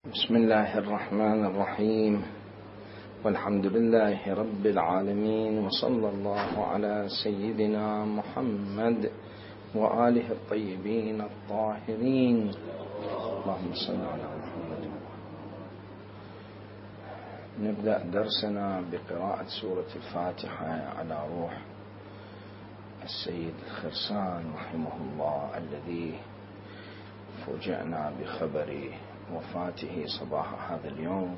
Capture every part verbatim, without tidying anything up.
بسم الله الرحمن الرحيم، والحمد لله رب العالمين، وصلى الله على سيدنا محمد وآله الطيبين الطاهرين. اللهم صل على محمد. نبدأ درسنا بقراءة سورة الفاتحة على روح السيد الخرسان رحمه الله، الذي فوجئنا بخبر وفاته صباح هذا اليوم،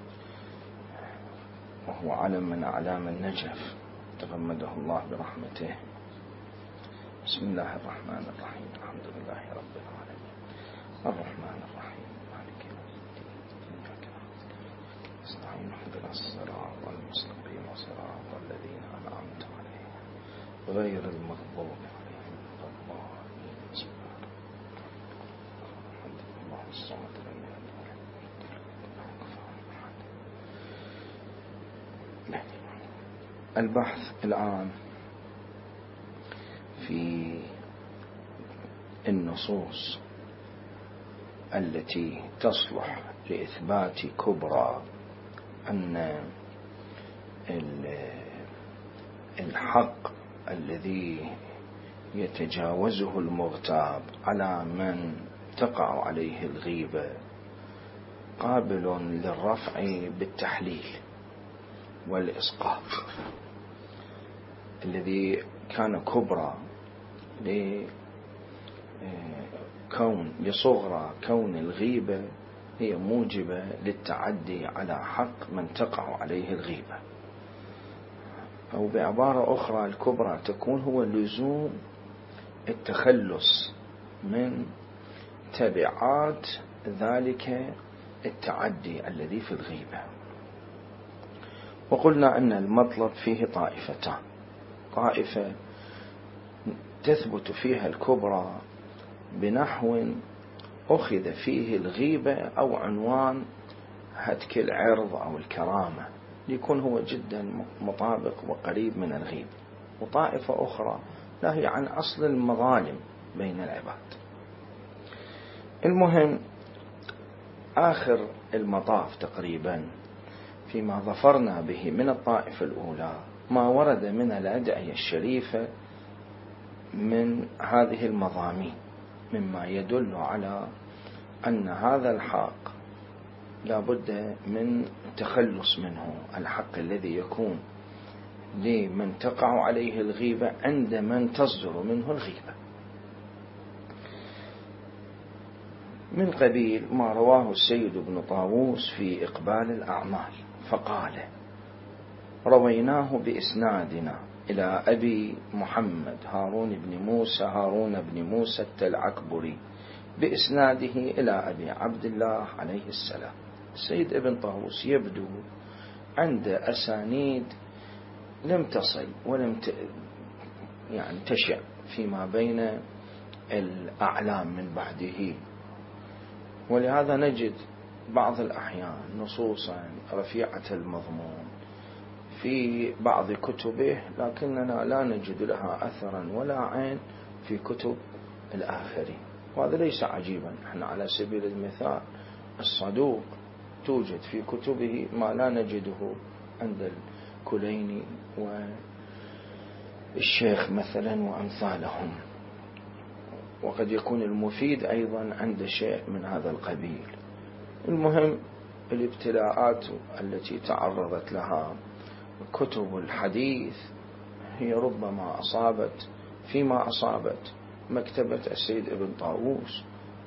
وهو علم من أعلام النجف، تغمده الله برحمته. بسم الله الرحمن الرحيم، الحمد لله رب العالمين، الرحمن الرحيم، مالك يوم الدين، إياك نعبد وإياك نستعين، اهدنا الصراط المستقيم صراط الذين أنعمت عليهم غير المغضوب عليهم ولا الضالين. بسم الله الرحمن الرحيم، الله الصمد لم يلد ولم يولد ولم يكن له كفوا أحد. البحث الآن في النصوص التي تصلح لإثبات كبرى أن الحق الذي يتجاوزه المغتاب على من تقع عليه الغيبة قابل للرفع بالتحليل والإسقاط، الذي كان كبرى لكون لصغرى كون الغيبة هي موجبة للتعدي على حق من تقع عليه الغيبة، أو بعبارة أخرى الكبرى تكون هو لزوم التخلص من تبعات ذلك التعدي الذي في الغيبة. وقلنا أن المطلب فيه طائفتان: طائفة تثبت فيها الكبرى بنحو أخذ فيه الغيبة أو عنوان هتك العرض أو الكرامة، ليكون هو جدا مطابق وقريب من الغيبة، وطائفة أخرى لا هي عن أصل المظالم بين العباد. المهم آخر المطاف تقريبا فيما ظفرنا به من الطائفة الأولى ما ورد من الأدعية الشريفة من هذه المضامين، مما يدل على أن هذا الحق لا بد من تخلص منه، الحق الذي يكون لمن تقع عليه الغيبة عند من تصدر منه الغيبة، من قبيل ما رواه السيد ابن طاووس في إقبال الأعمال فقال: رويناه بإسنادنا إلى أبي محمد هارون بن موسى هارون بن موسى التلعكبري بإسناده إلى أبي عبد الله عليه السلام. السيد ابن طاووس يبدو عند أسانيد لم تصل ولم ت... يعني تشع فيما بين الأعلام من بعده، ولهذا نجد بعض الأحيان نصوصا رفيعة المضمون في بعض كتبه، لكننا لا نجد لها أثرا ولا عين في كتب الآخرين، وهذا ليس عجيبا. احنا على سبيل المثال الصدوق توجد في كتبه ما لا نجده عند الكليني والشيخ مثلا وأمثالهم، وقد يكون المفيد أيضا عند شيء من هذا القبيل. المهم الابتلاءات التي تعرضت لها كتب الحديث هي ربما أصابت فيما أصابت مكتبة السيد ابن طاووس،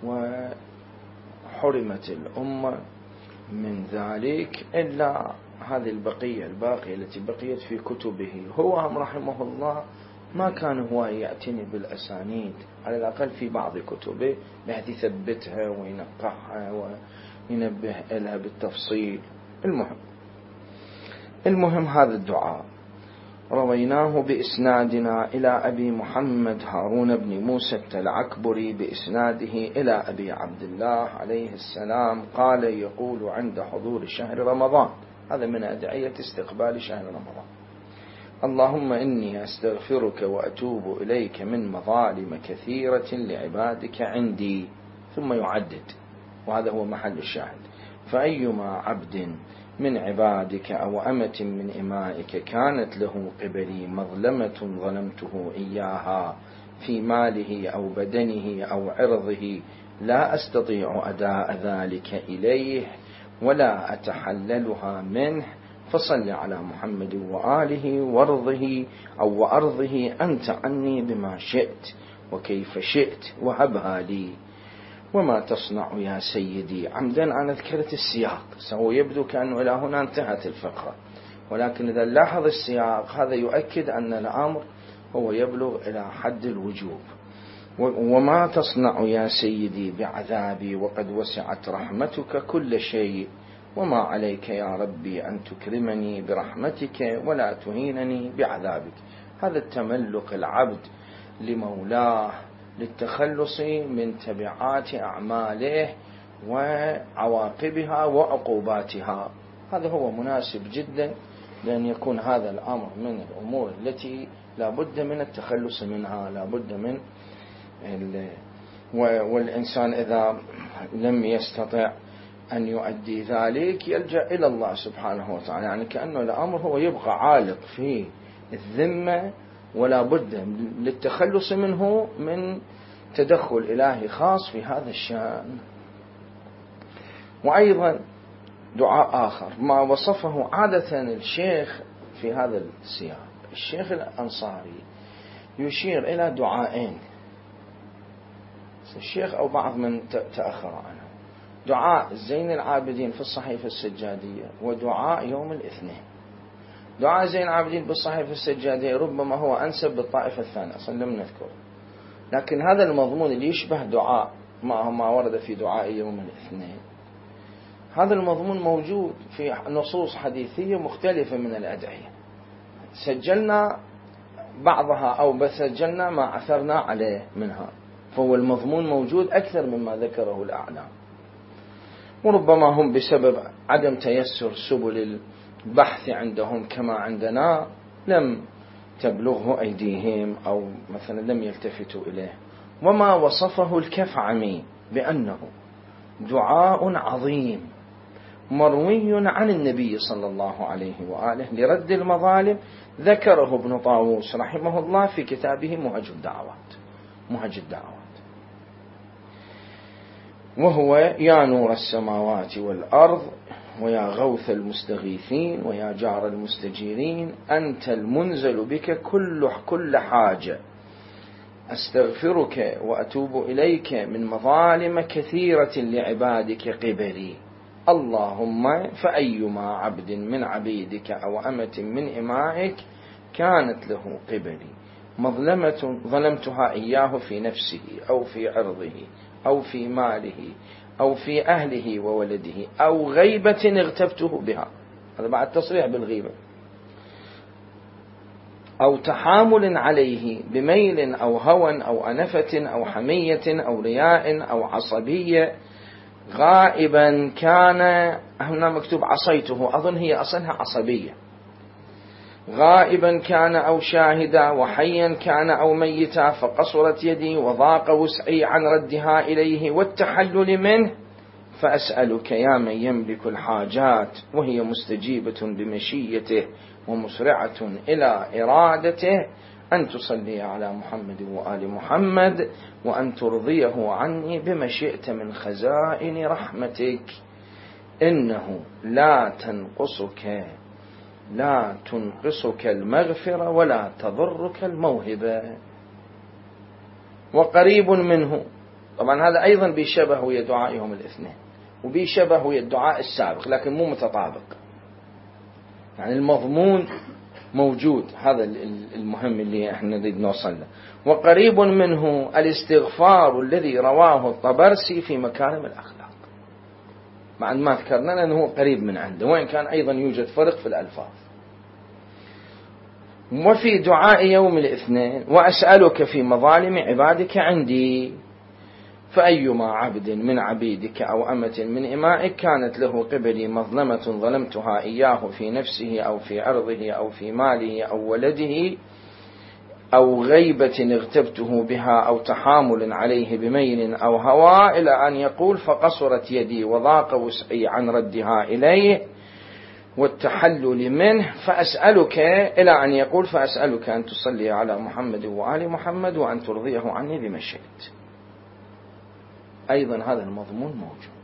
وحرمت الأمة من ذلك إلا هذه البقية الباقية التي بقيت في كتبه. هو رحمه الله ما كان هو يعتني بالأسانيد على الأقل في بعض كتبه، بحيث يثبتها وينقحها وينبه لها بالتفصيل. المهم المهم هذا الدعاء: رويناه بإسنادنا إلى أبي محمد هارون بن موسى التلعكبري بإسناده إلى أبي عبد الله عليه السلام قال: يقول عند حضور شهر رمضان، هذا من أدعية استقبال شهر رمضان: اللهم إني أستغفرك وأتوب إليك من مظالم كثيرة لعبادك عندي، ثم يعدد، وهذا هو محل الشاهد: فأيما عبد من عبادك أو أمة من إمائك كانت له قبلي مظلمة ظلمته إياها في ماله أو بدنه أو عرضه لا أستطيع أداء ذلك إليه ولا أتحللها منه، فصل على محمد وآله وارضه أو وأرضه أنت عني بما شئت وكيف شئت وهبها لي. وما تصنع يا سيدي؟ عمدا أنا ذكرت السياق، سوف يبدو كأنه إلى هنا انتهت الفقرة، ولكن إذا لاحظ السياق هذا يؤكد أن الأمر هو يبلغ إلى حد الوجوب. وما تصنع يا سيدي بعذابي وقد وسعت رحمتك كل شيء، وما عليك يا ربي أن تكرمني برحمتك ولا تهينني بعذابك. هذا التملق العبد لمولاه للتخلص من تبعات أعماله وعواقبها وعقوباتها، هذا هو مناسب جدا، لأن يكون هذا الأمر من الأمور التي لا بد من التخلص منها، لا بد من والإنسان إذا لم يستطع أن يؤدي ذلك يلجأ إلى الله سبحانه وتعالى، يعني كأنه الأمر هو يبقى عالق في الذمة ولا بد للتخلص منه من تدخل إلهي خاص في هذا الشأن. وأيضا دعاء آخر ما وصفه عادة الشيخ في هذا السياق، الشيخ الأنصاري يشير إلى دعائين، الشيخ أو بعض من تأخر عنه، دعاء زين العابدين في الصحيفة السجادية ودعاء يوم الاثنين. دعاء زين العابدين بالصحيفة السجادية ربما هو أنسب بالطائفة الثانية، أصلا لم نذكر، لكن هذا المضمون اللي يشبه دعاء ما ما ورد في دعاء يوم الاثنين، هذا المضمون موجود في نصوص حديثية مختلفة من الأدعية، سجلنا بعضها أو بسجلنا ما عثرنا عليه منها، فهو المضمون موجود أكثر مما ذكره الأعلام. وربما هم بسبب عدم تيسر سبل البحث عندهم كما عندنا لم تبلغه أيديهم أو مثلا لم يلتفتوا إليه. وما وصفه الكفعمي بأنه دعاء عظيم مروي عن النبي صلى الله عليه وآله لرد المظالم ذكره ابن طاووس رحمه الله في كتابه مهج الدعوات مهج الدعوات وهو يا نور السماوات والأرض ويا غوث المستغيثين ويا جار المستجيرين أنت المنزل بك كل كل حاجة، أستغفرك وأتوب إليك من مظالم كثيرة لعبادك قبلي. اللهم فأيما عبد من عبيدك أو أمة من إمائك كانت له قبلي مظلمة ظلمتها إياه في نفسه أو في عرضه أو في ماله أو في أهله وولده أو غيبة اغتبته بها، هذا بعد تصريح بالغيبة، أو تحامل عليه بميل أو هوى أو أنفة أو حمية أو رياء أو عصبية، غائبا كان، هنا مكتوب عصيته، أظن هي أصلها عصبية، غائبا كان أو شاهدا وحيا كان أو ميتا فقصرت يدي وضاق وسعي عن ردها إليه والتحلل منه، فأسألك يا من يملك الحاجات وهي مستجيبة بمشيته ومسرعة إلى إرادته أن تصلي على محمد وآل محمد وأن ترضيه عني بما شئت من خزائن رحمتك، إنه لا تنقصك لا تنقصك المغفرة ولا تضرك الموهبة. وقريب منه، طبعا هذا أيضا بيشبه ويا دعاء يوم الاثنين وبيشبه ويا الدعاء السابق لكن مو متطابق، يعني المضمون موجود، هذا المهم اللي احنا نريد نوصل له. وقريب منه الاستغفار الذي رواه الطبرسي في مكارم الأخلاق، مع ما ذكرنا أنه قريب من عنده وإن كان أيضا يوجد فرق في الألفاظ. وفي دعاء يوم الاثنين وأسألك في مظالم عبادك عندي، فأيما عبد من عبيدك أو أمة من إمائك كانت له قبلي مظلمة ظلمتها إياه في نفسه أو في عرضه أو في ماله أو ولده أو غيبة اغتبته بها أو تحامل عليه بميل أو هوى، إلى أن يقول فقصرت يدي وضاق وسعي عن ردها إليه والتحلل منه فأسألك، إلى أن يقول فأسألك أن تصلي على محمد وآل محمد وأن ترضيه عني بما شئت. أيضا هذا المضمون موجود.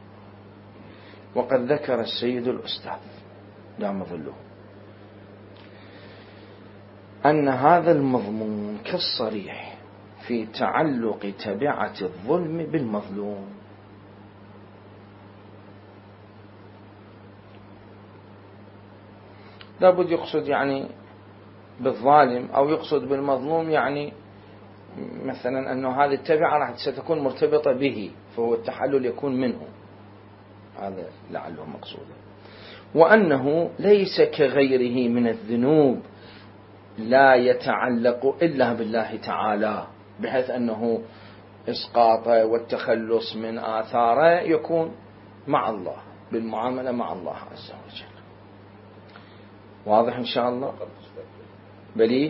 وقد ذكر السيد الأستاذ دام ظله أن هذا المضمون كالصريح في تعلق تبعة الظلم بالمظلوم. لابد يقصد يعني بالظالم أو يقصد بالمظلوم، يعني مثلا أنه هذه التبعة راح ستكون مرتبطة به، فهو التحلل يكون منه، هذا لعله مقصودا. وأنه ليس كغيره من الذنوب لا يتعلق إلا بالله تعالى، بحيث أنه إسقاطه والتخلص من آثاره يكون مع الله، بالمعاملة مع الله عز وجل. واضح إن شاء الله؟ بلي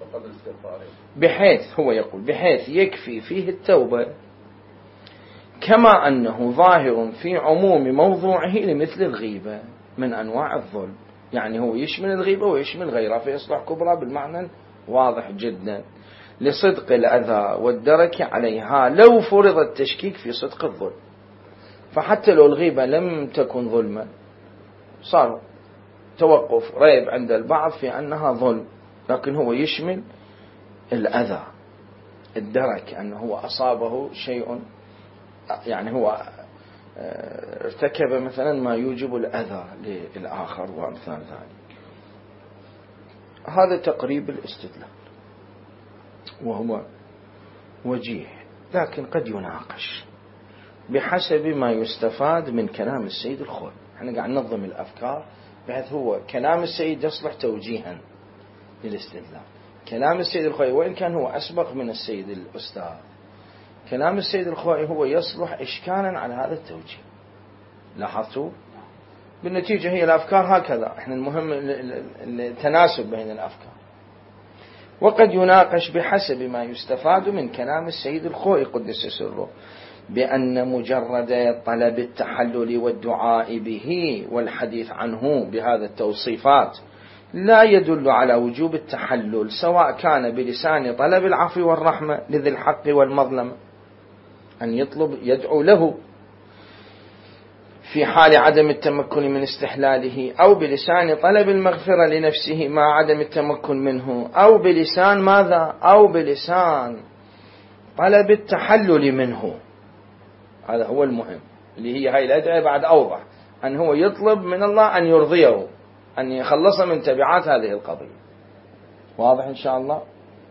بحيث هو يقول بحيث يكفي فيه التوبة، كما أنه ظاهر في عموم موضوعه لمثل الغيبة من أنواع الظلم، يعني هو يشمل الغيبة ويشمل غيرها فيصبح كبرى بالمعنى واضح جدا لصدق الأذى والدرك عليها لو فرض التشكيك في صدق الظلم. فحتى لو الغيبة لم تكن ظلما صار توقف ريب عند البعض في أنها ظلم، لكن هو يشمل الأذى الدرك، أنه هو أصابه شيء، يعني هو ارتكب مثلا ما يوجب الأذى للآخر وأمثال ذلك. هذا تقريب الاستدلال وهو وجيه، لكن قد يناقش بحسب ما يستفاد من كلام السيد الخوئي. احنا قاعد ننظم الأفكار بحيث هو كلام السيد يصلح توجيها للاستدلال. كلام السيد الخوئي وإن كان هو أسبق من السيد الأستاذ، كلام السيد الخوئي هو يصلح إشكالا على هذا التوجيه. لاحظتوا؟ بالنتيجة هي الأفكار هكذا، احنا المهم التناسب بين الأفكار. وقد يناقش بحسب ما يستفاد من كلام السيد الخوئي قدس سره بأن مجرد طلب التحلل والدعاء به والحديث عنه بهذا التوصيفات لا يدل على وجوب التحلل، سواء كان بلسان طلب العفو والرحمة لذي الحق والمظلمة أن يطلب يدعو له في حال عدم التمكن من استحلاله، أو بلسان طلب المغفرة لنفسه مع عدم التمكن منه، أو بلسان ماذا؟ أو بلسان طلب التحلل منه. هذا هو المهم، اللي هي هاي الأدعية بعد أوضح أن هو يطلب من الله أن يرضيه، أن يخلص من تبعات هذه القضية. واضح إن شاء الله؟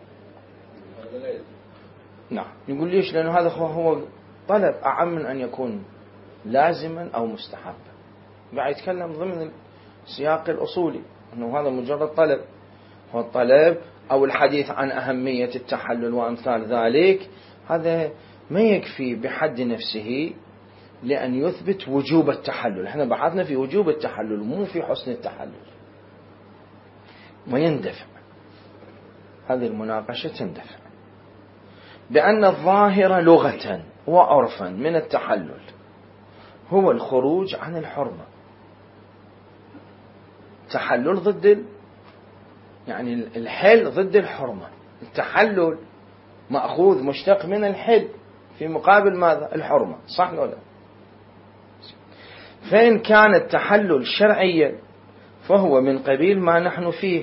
نعم. يقول ليش؟ لأنه هذا هو طلب أعم من أن يكون لازما أو مستحبا. قاعد يتكلم ضمن السياق الأصولي أنه هذا مجرد طلب، هو الطلب أو الحديث عن أهمية التحلل وأمثال ذلك، هذا ما يكفي بحد نفسه لأن يثبت وجوب التحلل. احنا بحثنا في وجوب التحلل مو في حسن التحلل، ويندفع هذه المناقشة تندفع بأن الظاهر لغة وعرفا من التحلل هو الخروج عن الحرمة. تحلل ضد ال... يعني الحل ضد الحرمة، التحلل مأخوذ مشتق من الحل في مقابل ماذا؟ الحرمة، صح ولا لا؟ فإن كان التحلل شرعيا فهو من قبيل ما نحن فيه،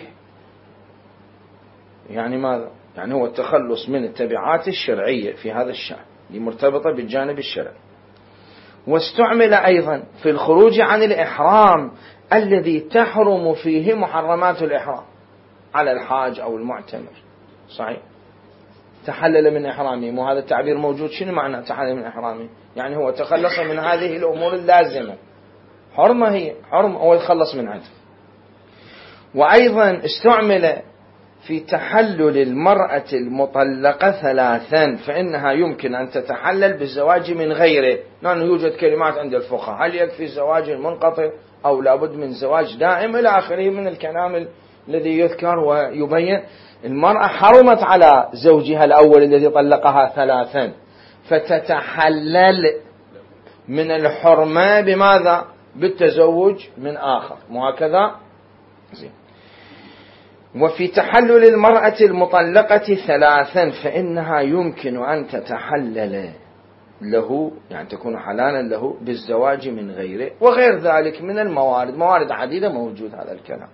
يعني ماذا؟ يعني هو التخلص من التبعات الشرعية في هذا الشأن اللي مرتبطة بالجانب الشرعي. واستعمل أيضا في الخروج عن الإحرام الذي تحرم فيه محرمات الإحرام على الحاج أو المعتمر. صحيح، تحلل من إحرامه، مو هذا التعبير موجود؟ شنو معنى تحلل من إحرامه؟ يعني هو تخلص من هذه الأمور اللازمة، حرمة هي حرمة، هو يتخلص من عدل. وأيضا استعمل في تحلل المرأة المطلقة ثلاثا، فإنها يمكن أن تتحلل بالزواج من غيره، لأنه يوجد كلمات عند الفقهاء هل يكفي الزواج المنقطع أو لابد من زواج دائم إلى آخره من الكلام الذي يذكر ويبين المرأة حرمت على زوجها الأول الذي طلقها ثلاثا، فتتحلل من الحرمة بماذا؟ بالتزوج من آخر، مو هكذا؟ زين. وفي تحلل المرأة المطلقة ثلاثا فإنها يمكن أن تتحلل له، يعني تكون حلالا له بالزواج من غيره، وغير ذلك من الموارد، موارد عديدة موجود هذا الكلام.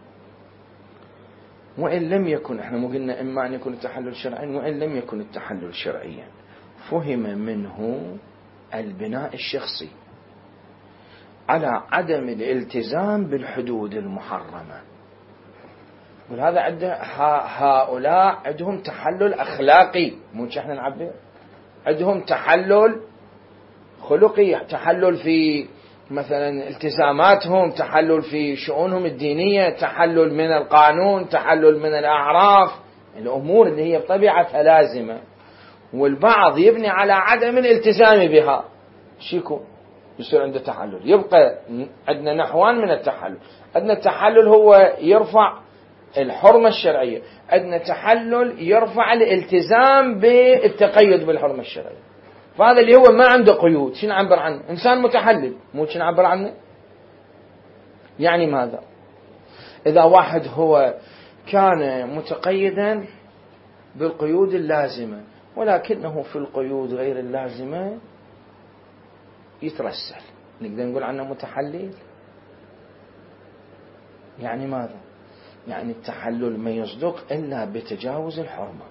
وإن لم يكن، احنا مو قلنا إما أن يكون التحلل شرعيا، وإن لم يكن التحلل شرعيا فهم منه البناء الشخصي على عدم الالتزام بالحدود المحرمة. وهذا عنده هؤلاء عندهم تحلل أخلاقي، مو احنا نعبر، عندهم تحلل خلقي، تحلل في مثلا التزاماتهم، تحلل في شؤونهم الدينية، تحلل من القانون، تحلل من الأعراف، الأمور اللي هي بطبيعتها لازمة، والبعض يبني على عدم الالتزام بها، شيكو يصير عنده تحلل. يبقى عندنا نحوان من التحلل، عندنا التحلل هو يرفع الحرمة الشرعية، عندنا تحلل يرفع الالتزام بالتقيد بالحرمة الشرعية. فهذا اللي هو ما عنده قيود، شو نعبر عنه؟ إنسان متحلل، مو شو نعبر عنه؟ يعني ماذا؟ إذا واحد هو كان متقيدا بالقيود اللازمة ولكنه في القيود غير اللازمة يترسل، نقدر نقول عنه متحلل؟ يعني ماذا؟ يعني التحلل ما يصدق إلا بتجاوز الحرمة.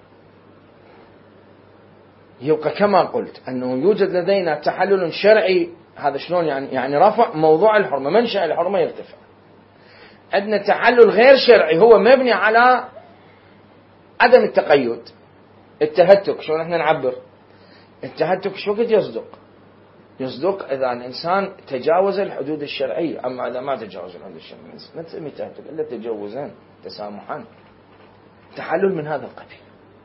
يبقى كما قلت أنه يوجد لدينا تحلل شرعي، هذا شلون يعني؟ يعني رفع موضوع الحرمة، منشأ الحرمة يرتفع. عندنا تحلل غير شرعي هو مبني على عدم التقيد، التهتك. شلون احنا نعبر التهتك؟ شو قد يصدق؟ يصدق إذا الإنسان تجاوز الحدود الشرعية، أما إذا ما تجاوز الحدود الشرعية ما تسمي تهتك إلا تجاوزا تسامحا، تحلل من هذا القبيل.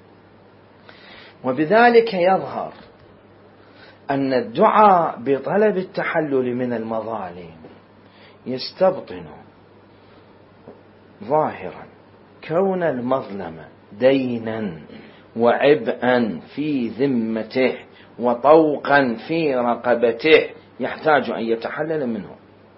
وبذلك يظهر أن الدعاء بطلب التحلل من المظالم يستبطن ظاهرا كون المظلمة دينا وعبئا في ذمته وطوقا في رقبته يحتاج أن يتحلل منه.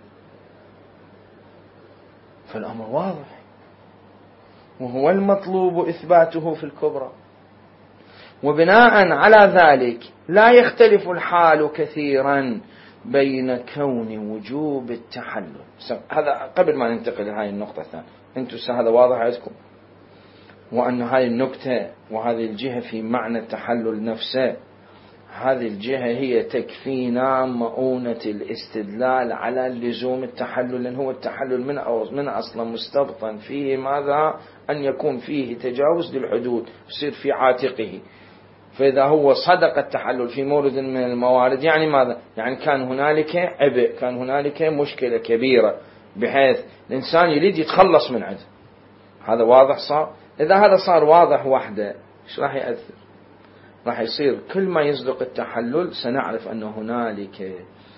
فالأمر واضح، وهو المطلوب إثباته في الكبرى. وبناء على ذلك لا يختلف الحال كثيرا بين كون وجوب التحلل. هذا قبل ما ننتقل لهذه النقطة الثانية، أنتم هذا واضح عندكم، وأن هذه النقطة وهذه الجهة في معنى التحلل نفسه، هذه الجهة هي تكفينا مؤونة الاستدلال على لزوم التحلل، لأن هو التحلل من من أصلا مستبطن فيه ماذا؟ أن يكون فيه تجاوز للحدود، يصير في عاتقه. فإذا هو صدق التحلل في مورد من الموارد، يعني ماذا؟ يعني كان هنالك عبء، كان هنالك مشكلة كبيرة بحيث الإنسان يريد يتخلص من عده. هذا واضح صار؟ إذا هذا صار واضح وحده، إيش راح يأثر؟ راح يصير كل ما يصدق التحلل سنعرف أن هنالك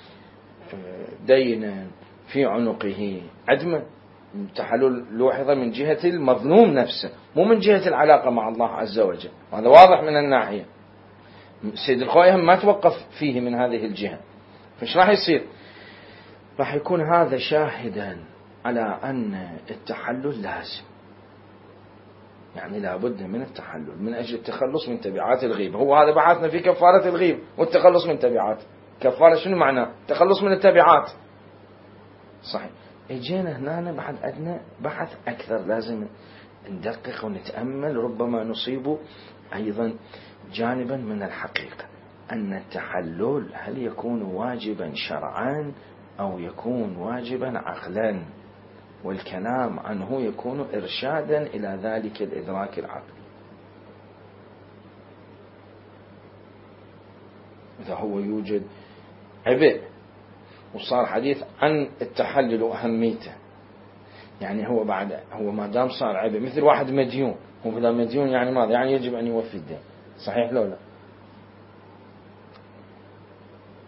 دينا في عنقه عدمه. التحلل لوحظ من جهة المظلوم نفسه، مو من جهة العلاقة مع الله عز وجل، وهذا واضح من الناحية. سيد الخوي هم ما توقف فيه من هذه الجهة. فإيش راح يصير؟ راح يكون هذا شاهدا على أن التحلل لازم، يعني لابد من التحلل من أجل التخلص من تبعات الغيبة. هو هذا بعثنا في كفارة الغيب والتخلص من تبعات. كفارة شنو معناه؟ تخلص من التبعات، صحيح. اجينا هنا بعد عندنا بحث أكثر، لازم ندقق ونتأمل، ربما نصيب أيضا جانبا من الحقيقة أن التحلل هل يكون واجبا شرعا أو يكون واجبا عقلا، والكلام عنه يكون إرشادا إلى ذلك الإدراك العقلي. إذا هو يوجد عبء وصار حديث عن التحلل وأهميته، يعني هو بعد هو ما دام صار عبء، مثل واحد مديون، هو إذا مديون يعني ماذا؟ يعني يجب أن يوفي الدين، صحيح لو لا؟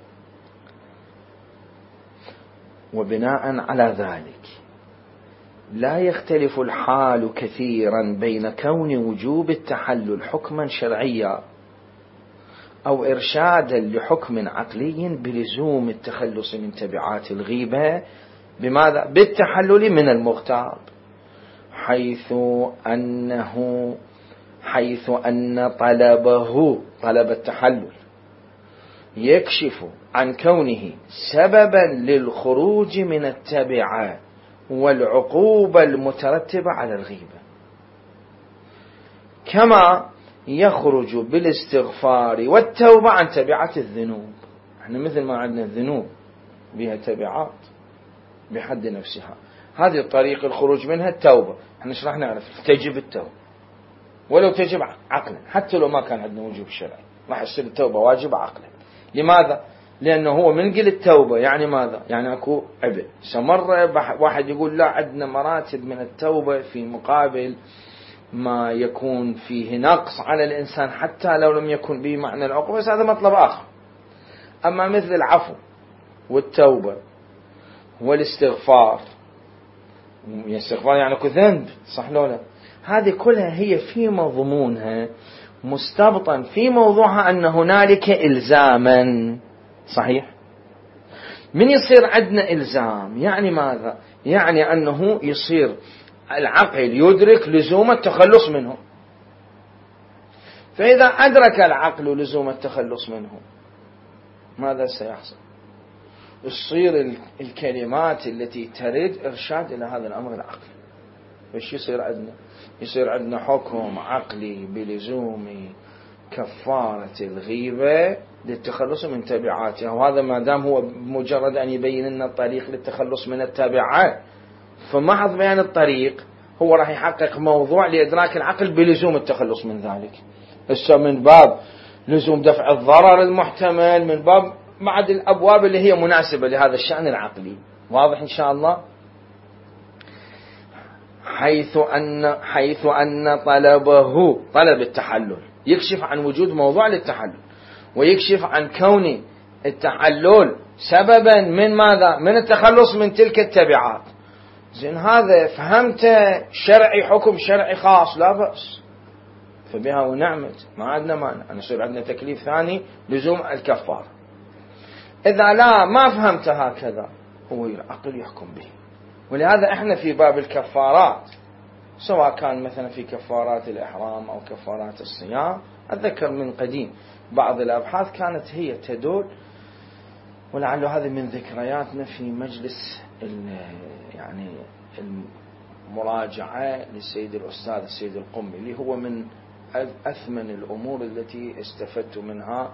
وبناء على ذلك لا يختلف الحال كثيرا بين كون وجوب التحلل حكما شرعيا أو إرشادا لحكم عقلي بلزوم التخلص من تبعات الغيبة. بماذا؟ بالتحلل من المغتاب، حيث أنه حيث أن طلبه طلب التحلل يكشف عن كونه سببا للخروج من التبعة والعقوبة المترتبة على الغيبة، كما يخرج بالاستغفار والتوبة عن تبعات الذنوب. احنا مثل ما عندنا الذنوب بها تبعات بحد نفسها، هذه الطريق الخروج منها التوبة. احنا ايش راح نعرف؟ تجب التوبة ولو تجب عقلا، حتى لو ما كان عندنا وجوب شرعي راح يصير التوبة واجب عقلا. لماذا؟ لأنه هو من قل التوبة يعني ماذا؟ يعني أكو عبء. سمرة واحد يقول لا، عندنا مراتب من التوبة في مقابل ما يكون فيه نقص على الإنسان حتى لو لم يكن به معنى العقوبة، بس هذا مطلب آخر. أما مثل العفو والتوبة والاستغفار، الاستغفار يعني أكو ذنب، صح لو لا؟ هذه كلها هي في مضمونها مستبطا في موضوعها أن هنالك إلزاما. صحيح؟ من يصير عندنا إلزام يعني ماذا؟ يعني أنه يصير العقل يدرك لزوم التخلص منه. فإذا أدرك العقل لزوم التخلص منه ماذا سيحصل؟ يصير الكلمات التي تريد إرشاد إلى هذا الأمر العقلي. وش يصير عندنا؟ يصير عندنا حكم عقلي بلزوم كفارة الغيبة للتخلص من تبعاتها، وهذا ما دام هو مجرد أن يبين لنا الطريق للتخلص من التبعات، فمحض بيان الطريق هو راح يحقق موضوع لإدراك العقل بلزوم التخلص من ذلك. هسه من باب لزوم دفع الضرر المحتمل، من باب بعد الأبواب اللي هي مناسبة لهذا الشأن العقلي. واضح إن شاء الله؟ حيث أن حيث أن طلبه طلب التحلل يكشف عن وجود موضوع للتحلل، ويكشف عن كون التحلل سببا من ماذا؟ من التخلص من تلك التبعات. زين، هذا فهمت شرعي، حكم شرعي خاص، لا بأس، فبها ونعمت، ما عندنا مانع أن يصير عندنا تكليف ثاني لزوم الكفارة. إذا لا ما فهمت هكذا هو العقل يحكم به. ولهذا احنا في باب الكفارات، سواء كان مثلا في كفارات الإحرام أو كفارات الصيام، أتذكر من قديم بعض الأبحاث كانت هي تدل، ولعل هذا من ذكرياتنا في مجلس يعني المراجعة للسيد الأستاذ السيد القمي، اللي هو من أثمن الأمور التي استفدت منها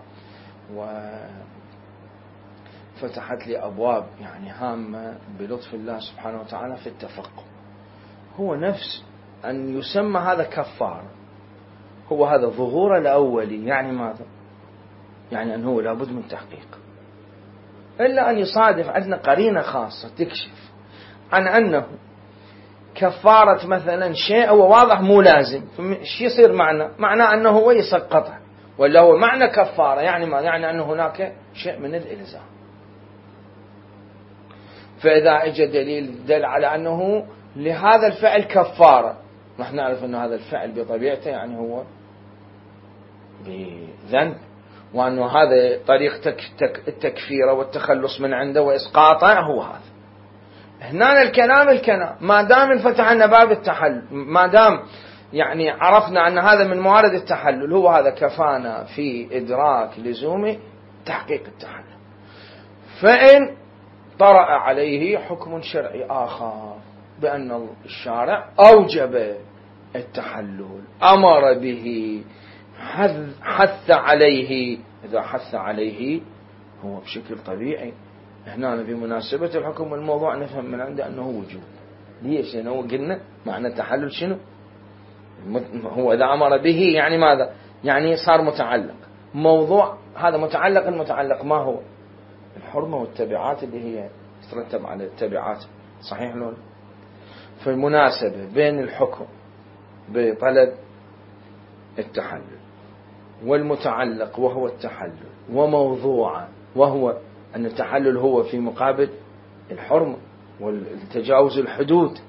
وفتحت لي أبواب يعني هامة بلطف الله سبحانه وتعالى في التفقه. هو نفس أن يسمى هذا كفار، هو هذا ظهور الأولي، يعني ماذا؟ يعني أنه لابد من تحقيق، إلا أن يصادف عندنا قرينة خاصة تكشف عن أنه كفارة مثلا شيء هو واضح مو لازم، فش يصير معنى؟ معنى أنه هو يسقطه، ولا هو معنى كفارة يعني ما؟ يعني أنه هناك شيء من الإلزام. فإذا اجى دليل دل على أنه لهذا الفعل كفارة، نحن نعرف أن هذا الفعل بطبيعته يعني هو بذنب، وأنه هذا طريق التكفير والتخلص من عنده وإسقاطه هو هذا. هنا الكلام الكلام ما دام انفتح لنا باب التحلل، ما دام يعني عرفنا أن هذا من موارد التحلل، هو هذا كفانا في إدراك لزوم تحقيق التحلل. فإن طرأ عليه حكم شرعي آخر بأن الشارع أوجب التحلل، أمر به، حث عليه، إذا حث عليه هو بشكل طبيعي هنا بمناسبة الحكم والموضوع نفهم من عنده أنه وجود. ليش؟ لأنه قلنا معنى التحلل شنو؟ هو إذا أمر به يعني ماذا؟ يعني صار متعلق موضوع، هذا متعلق. المتعلق ما هو؟ الحرمة والتبعات اللي هي ترتب على التبعات. صحيح لون؟ فالمناسبة بين الحكم بطلب التحلل والمتعلق وهو التحلل وموضوعا وهو أن التحلل هو في مقابل الحرمة والتجاوز الحدود،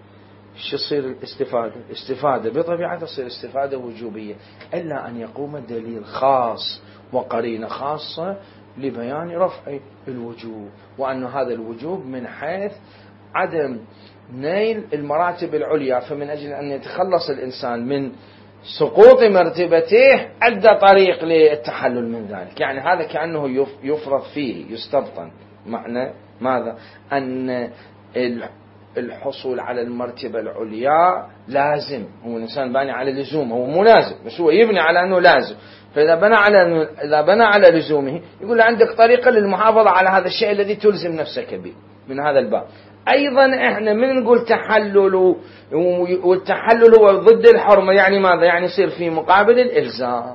شو تصير الاستفادة؟ استفادة بطبيعتها تصير استفادة وجوبية، إلا أن يقوم دليل خاص وقرينة خاصة لبيان رفع الوجوب، وأن هذا الوجوب من حيث عدم نيل المراتب العليا، فمن أجل أن يتخلص الإنسان من سقوط مرتبته أدى طريق للتحلل من ذلك. يعني هذا كأنه يفرض فيه، يستبطن. معنى ماذا؟ أن الحصول على المرتبة العليا لازم، هو الإنسان باني على لزوم، هو مو لازم بس هو يبني على أنه لازم. فإذا بنى على إذا بنى على لزومه يقول له عندك طريقة للمحافظة على هذا الشيء الذي تلزم نفسك به من هذا الباب. أيضا إحنا من نقول تحلل، والتحلل هو ضد الحرمة، يعني ماذا؟ يعني يصير في مقابل الإلزام.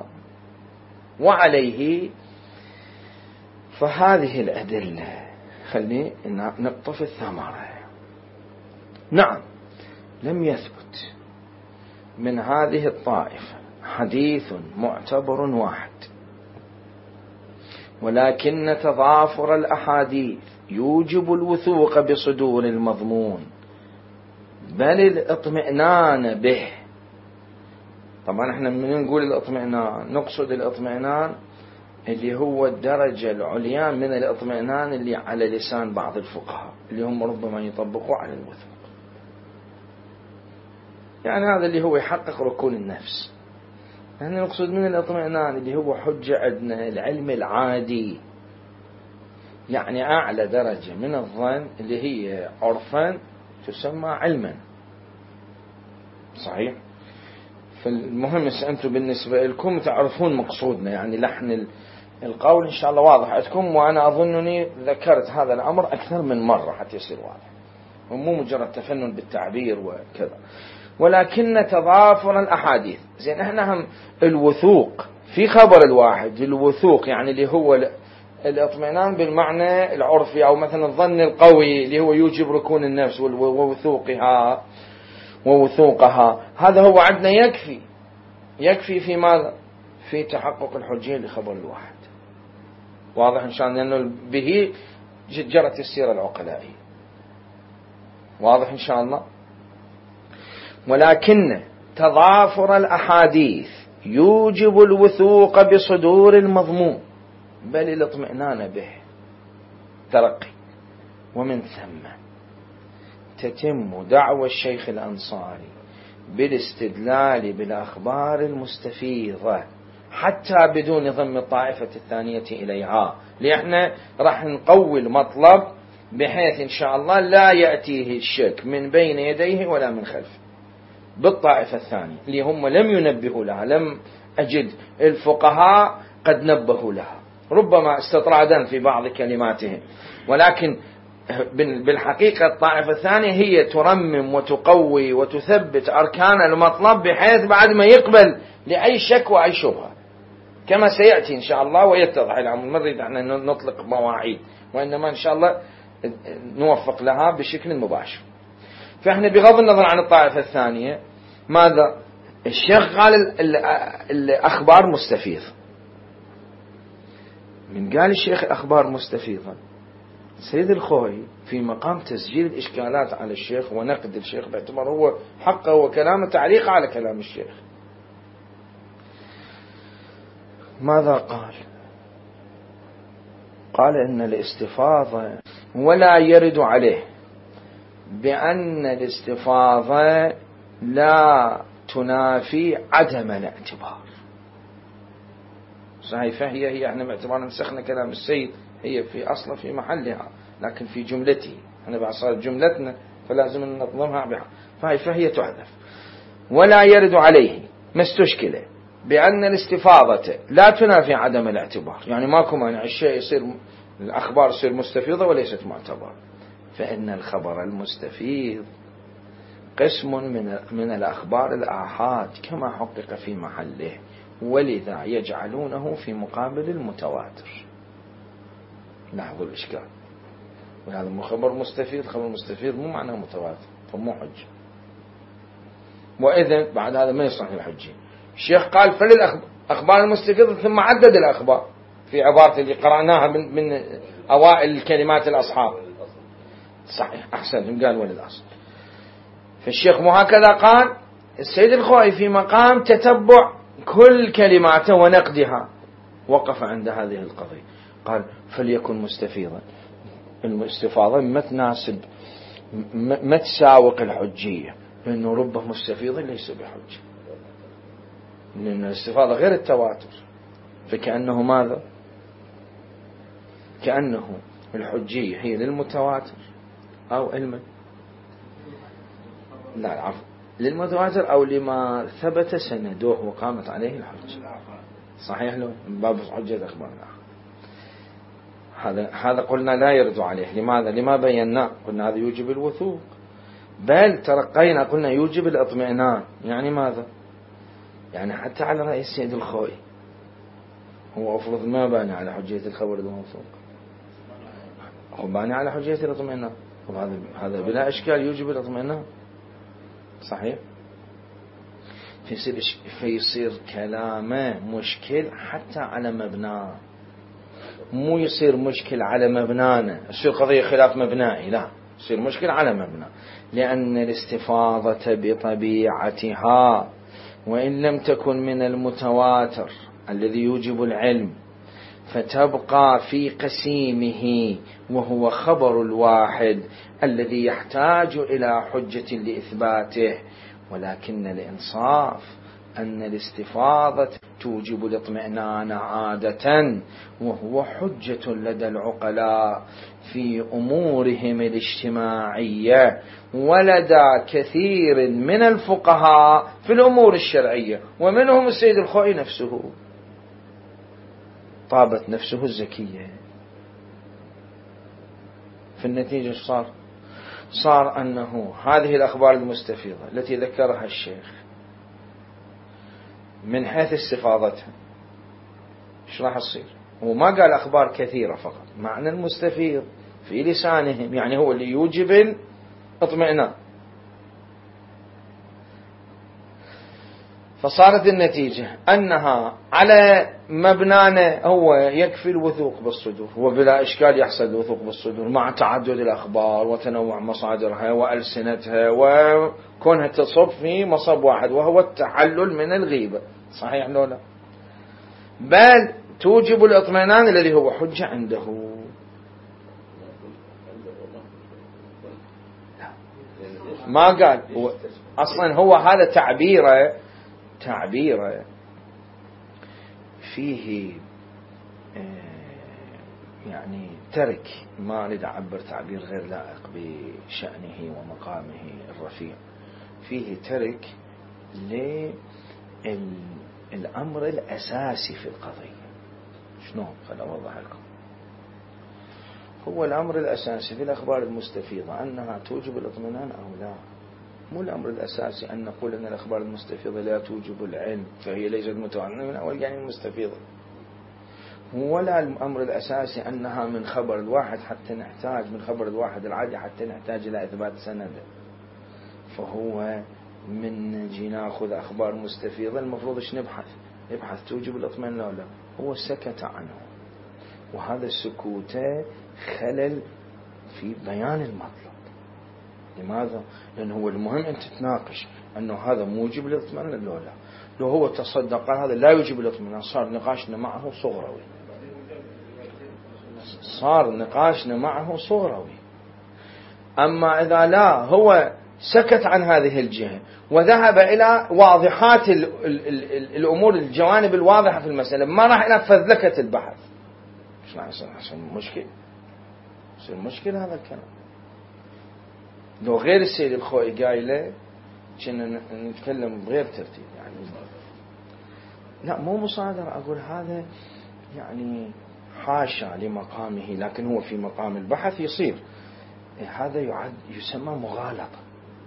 وعليه فهذه الأدلة خلني نقطف الثمرة. نعم، لم يثبت من هذه الطائفة حديث معتبر واحد، ولكن تضافر الأحاديث يوجب الوثوق بصدور المضمون بل الاطمئنان به. طبعا احنا من نقول الاطمئنان نقصد الاطمئنان اللي هو الدرجة العليا من الاطمئنان اللي على لسان بعض الفقهاء، اللي هم ربما يطبقوا على الوثوق. يعني هذا اللي هو يحقق ركون النفس. نحن نقصد من الاطمئنان اللي هو حجة عندنا العلم العادي، يعني أعلى درجة من الظن اللي هي عرفا تسمى علما. صحيح؟ فالمهم أنتم بالنسبة لكم تعرفون مقصودنا، يعني لحن القول إن شاء الله واضح عندكم، وأنا أظنني ذكرت هذا الأمر أكثر من مرة حتى يصير واضح، ومو مجرد تفنن بالتعبير وكذا. ولكن تضافر الأحاديث، زين احنا هم الوثوق في خبر الواحد، الوثوق يعني اللي هو الاطمئنان بالمعنى العرفي، أو مثلا الظن القوي اللي هو يوجب ركون النفس ووثوقها ووثوقها، هذا هو عندنا يكفي يكفي في ماذا؟ في تحقق الحجية لخبر الواحد. واضح إن شاء الله، لأنه به جرت السيرة العقلائية. واضح إن شاء الله. ولكن تضافر الأحاديث يوجب الوثوق بصدور المضمون بل الاطمئنان به ترقي. ومن ثم تتم دعوى الشيخ الأنصاري بالاستدلال بالأخبار المستفيضة حتى بدون ضم الطائفة الثانية إليها، لأن راح نقوي المطلب بحيث إن شاء الله لا يأتيه الشك من بين يديه ولا من خلفه. بالطائفة الثانية اللي هم لم ينبهوا لها، لم أجد الفقهاء قد نبهوا لها، ربما استطرادا في بعض كلماتهم، ولكن بالحقيقة الطائفة الثانية هي ترمم وتقوي وتثبت أركان المطلب بحيث بعد ما يقبل لأي شك وأي شبهة، كما سيأتي إن شاء الله ويتضح الأمر. ما نريد أن نطلق مواعيد، وإنما إن شاء الله نوفق لها بشكل مباشر. فإحنا بغض النظر عن الطائفة الثانية، ماذا الشيخ قال؟ الأخبار مستفيض. من قال الشيخ الأخبار مستفيضة، سيد الخوي في مقام تسجيل الإشكالات على الشيخ ونقد الشيخ باعتبار هو حقه وكلامه تعليق على كلام الشيخ، ماذا قال؟ قال إن الاستفاضة ولا يرد عليه بأن الاستفاضة لا تنافي عدم الاعتبار. صحيح، فهي هي احنا باعتبار نسخنا كلام السيد هي في أصلا في محلها، لكن في جملته احنا بعصار جملتنا فلازم ننظمها بها، فهي فهي تحذف. ولا يرد عليه ما استشكله بأن الاستفاضة لا تنافي عدم الاعتبار، يعني ماكو مانع الشيء يصير الأخبار يصير مستفيضة وليست معتبر. فإن الخبر المستفيض قسم من من الأخبار الآحاد كما حقق في محله، ولذا يجعلونه في مقابل المتواتر. لاحظوا الإشكال، وهذا خبر مستفيض، خبر مستفيض مو معناه متواتر فمو حجة، وإذن بعد هذا ما يصلح الحجة. الشيخ قال فللأخبار المستفيضة ثم عدد الأخبار في عبارة اللي قرأناها من, من أوائل الكلمات الأصحاب. صحيح، أحسن، قال وللأصل. فالشيخ مو هكذا قال. السيد الخوئي في مقام تتبع كل كلماته ونقدها وقف عند هذه القضية، قال فليكن مستفيضا. الاستفاضة ما تناسب ما تساوق الحجية، لأنه ربه مستفيض ليس بحجة، لأن الاستفاضة غير التواتر. فكأنه ماذا؟ كأنه الحجية هي للمتواتر أو علم لا العفو للمتواتر أو لما ثبت سندوه وقامت عليه الحجة. صحيح له من باب حجة أخبارنا. هذا هذا قلنا لا يرد عليه. لماذا؟ لما بينا قلنا هذا يوجب الوثوق، بل ترقينا قلنا يوجب الاطمئنان. يعني ماذا؟ يعني حتى على رأي السيد الخوئي هو أفرض ما باني على حجية الخبر الموثوق، هو باني على حجية الاطمئنان، وهذا هذا بلا إشكال يوجب الاطمئنان. صحيح؟ فيصير فيصير كلامه مشكل حتى على مبناه، مو يصير مشكل على مبنانا، يصير قضية خلاف مبنائي، لا يصير مشكل على مبنى. لأن الاستفاضة بطبيعتها وإن لم تكن من المتواتر الذي يوجب العلم، فتبقى في قسيمه وهو خبر الواحد الذي يحتاج إلى حجة لإثباته. ولكن الإنصاف أن الاستفاضة توجب الاطمئنان عادة، وهو حجة لدى العقلاء في أمورهم الاجتماعية، ولدى كثير من الفقهاء في الأمور الشرعية، ومنهم السيد الخوئي نفسه طابت نفسه الزكية. في النتيجة صار صار أنه هذه الأخبار المستفيضة التي ذكرها الشيخ من حيث استفاضتها ايش راح تصير؟ هو ما قال أخبار كثيرة فقط، معنى المستفيض في لسانهم يعني هو اللي يوجب الاطمئنان. فصارت النتيجة أنها على مبنانا هو يكفي الوثوق بالصدور، وبلا إشكال يحصل الوثوق بالصدور مع تعدد الأخبار وتنوع مصادرها وألسنتها وكونها تصب في مصب واحد وهو التحلل من الغيبة. صحيح لو لا؟ بل توجب الاطمئنان الذي هو حجة عنده. ما قال هو أصلا هو هذا تعبيره تعبيره فيه يعني ترك، ما أريد أعبر تعبير غير لائق بشأنه ومقامه الرفيع، فيه ترك للأمر الأساسي في القضية. شنو؟ خل أوضح لكم. هو الأمر الأساسي في الأخبار المستفيضة أنها توجب الاطمئنان أو لا. مو الأمر الأساسي أن نقول أن الأخبار المستفيضة لا توجب العلم فهي ليست متواترة من أول يعني المستفيضة، ولا الأمر الأساسي أنها من خبر الواحد حتى نحتاج من خبر الواحد العادي حتى نحتاج إلى إثبات سنده. فهو من نجي ناخذ أخبار مستفيضة المفروض إيش نبحث؟ نبحث توجب الاطمئنان أو لا. هو سكت عنه، وهذا السكوت خلل في بيان المطلب. لماذا؟ لأنه هو المهم أن تتناقش أنه هذا موجب للاطمئنان لو لا. لو هو تصدق هذا لا يوجب الاطمئنان صار نقاشنا معه صغروي، صار نقاشنا معه صغروي. أما إذا لا هو سكت عن هذه الجهة وذهب إلى واضحات ال ال ال الأمور الجوانب الواضحة في المسألة، ما راح إلى فذلكة البحث، مش راح يصير مشكلة يصير مشكلة هذا الكلام. لو غير السيد الخوئي قايله كنا نتكلم بغير ترتيب يعني. لا مو مصادرة، أقول هذا يعني حاشا لمقامه، لكن هو في مقام البحث يصير هذا يعد يسمى مغالطة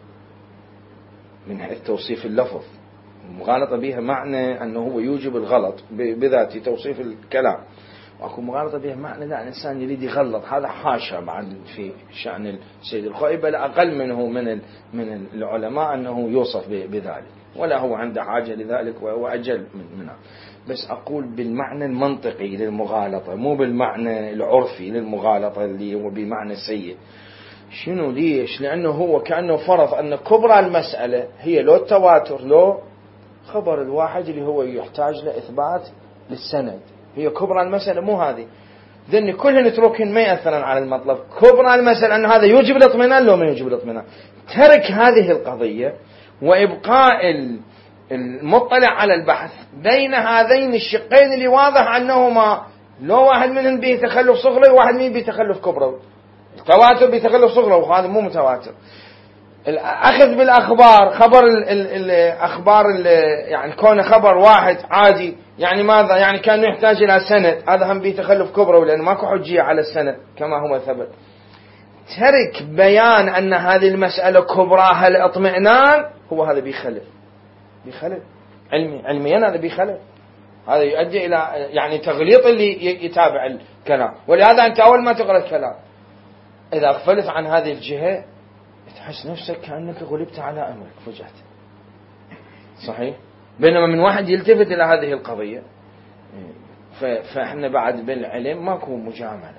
من حيث توصيف اللفظ. مغالطة بها معنى أنه هو يوجب الغلط بذات توصيف الكلام، وأكو مغالطة بها معنى لا الإنسان يريد يغلط. هذا حاشا بعد في شأن السيد الخوئي، بل أقل منه من من العلماء أنه يوصف بذلك، ولا هو عنده حاجة لذلك وهو أجل منه. بس أقول بالمعنى المنطقي للمغالطة، مو بالمعنى العرفي للمغالطة اللي هو بمعنى سيء. شنو ليش؟ لأنه هو كأنه فرض أن كبرى المسألة هي لو التواتر لو خبر الواحد اللي هو يحتاج لإثبات للسند. هي كبرى المسألة مو هذه، ذني كلهن نتركهن ما يأثرن على المطلب. كبرى المسألة أن هذا يوجب الاطمئنان لو ما يوجب الاطمئنان. ترك هذه القضية وإبقاء المطلع على البحث بين هذين الشقين اللي واضح أنهما لو واحد منهم به تخلف صغرى وواحد منهم به تخلف كبرى. التواتر بتخلف صغرى وهذا مو متواتر. الأخذ بالأخبار، خبر الأخبار يعني كونه خبر واحد عادي يعني ماذا؟ يعني كان يحتاج إلى سند، هذا هم به تخلف كبرى لأنه ماكو حجية على السند كما هو ثبت. ترك بيان أن هذه المسألة كبراها الاطمئنان هو هذا بيخلف بيخلف علمي علميا هذا بيخلف، هذا يؤدي إلى يعني تغليط اللي يتابع الكلام. ولهذا أنت أول ما تقرأ الكلام إذا أغفلت عن هذه الجهة تحس نفسك كأنك غلبت على أمرك فجأت، صحيح؟ بينما من واحد يلتفت إلى هذه القضية فإحنا بعد بالعلم ماكو مجاملة.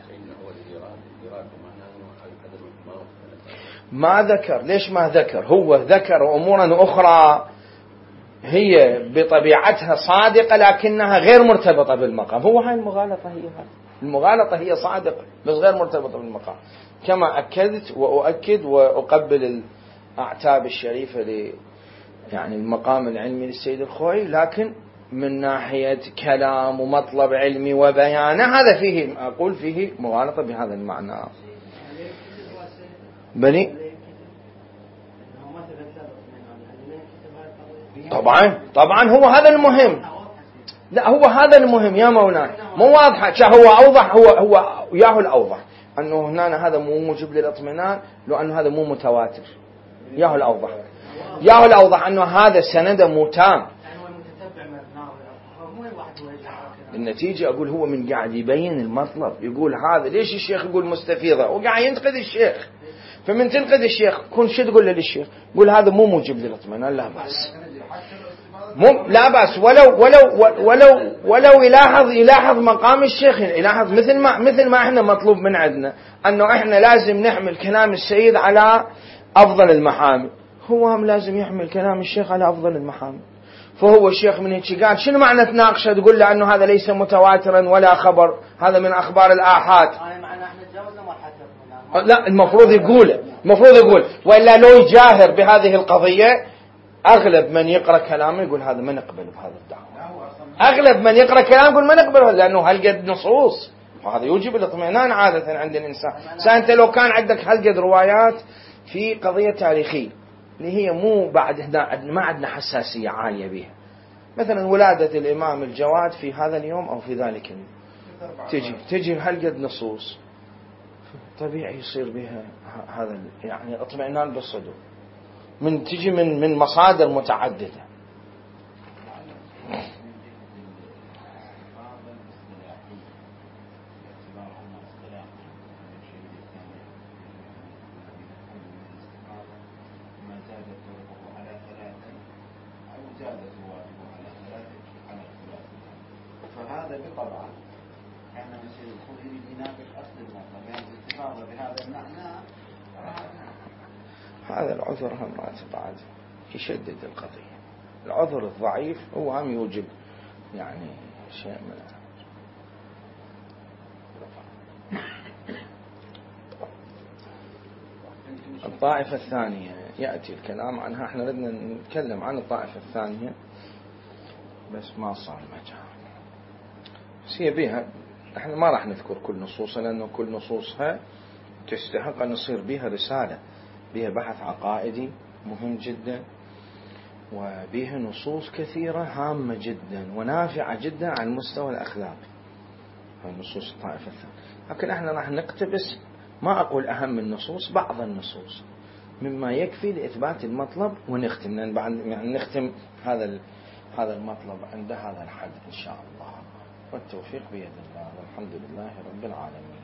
ما ذكر، ليش ما ذكر؟ هو ذكر أمورا أخرى هي بطبيعتها صادقة لكنها غير مرتبطة بالمقام. هو هاي المغالطة، هي هاي المغالطة هي صادقة بس غير مرتبطة بالمقام. كما أكدت وأؤكد وأقبل الأعتاب الشريفة ل يعني المقام العلمي للسيد الخوئي، لكن من ناحية كلام ومطلب علمي وبيانه هذا فيه أقول فيه مغالطة بهذا المعنى. بني طبعا طبعا هو هذا المهم. لا هو هذا المهم يا مولانا، مو واضحة. هو أوضح، هو هو ياهو الأوضح أنه هنا هذا مو موجب للإطمئنان لو أنه هذا مو متواتر. ياهو الأوضح ياهو الأوضح أنه هذا السند مو تام. النتيجة أقول هو من قاعد يبين المطلب، يقول هذا ليش الشيخ يقول مستفيضة وقاعد ينتقد الشيخ. فمن تنقد الشيخ كن شو تقول للشيخ؟ قول هذا مو موجب للإطمئنان، لا بأس مو لا بأس ولو ولو ولو ولو يلاحظ يلاحظ مقام الشيخ، يلاحظ مثل ما مثل ما احنا مطلوب من عندنا أنه احنا لازم نحمل كلام السيد على أفضل المحامل، هو هم لازم يحمل كلام الشيخ على أفضل المحامل. فهو الشيخ من هيك قال شنو معنى تناقشه تقول له أنه هذا ليس متواترا ولا خبر، هذا من أخبار الآحاد. لا المفروض يقول المفروض يقول وإلا لو يجاهر بهذه القضية أغلب من يقرأ كلامه يقول هذا ما نقبل بهذا الدعوة. أغلب من يقرأ كلامه يقول ما نقبل لأنه هالقد نصوص، وهذا يوجب الاطمئنان عادة عند الإنسان. سأنت لو كان عندك هالقد روايات في قضية تاريخية اللي هي مو بعد هنا ما عندنا حساسية عالية بها، مثلا ولادة الإمام الجواد في هذا اليوم أو في ذلك اليوم، تجي تجي هالقد نصوص طبيعي يصير بها هذا يعني اطمئنان بالصدور من تجي من من مصادر متعددة. فهذا بطبعه احنا نسير الخوئي يناقش اصل المطلب يعني الاستفاضه بهذا المعنى. هذا العذر هم بعد يشدد القضية. العذر الضعيف هو هم يوجب يعني شيء من الطائفة الثانية يأتي الكلام عنها. احنا بدنا نتكلم عن الطائفة الثانية بس ما صار مجال. بس هي بيها احنا ما راح نذكر كل نصوصها لأنه كل نصوصها تستحق أن نصير بها رسالة، بها بحث عقائدي مهم جدا، وبها نصوص كثيرة هامة جدا ونافعة جدا على المستوى الأخلاقي. نصوص الطائفة الثانية. لكن احنا راح نقتبس ما أقول أهم النصوص، بعض النصوص مما يكفي لإثبات المطلب ونختم، لأن بعد يعني نختم هذا هذا المطلب عند هذا الحد إن شاء الله، والتوفيق بيد الله، والحمد لله رب العالمين.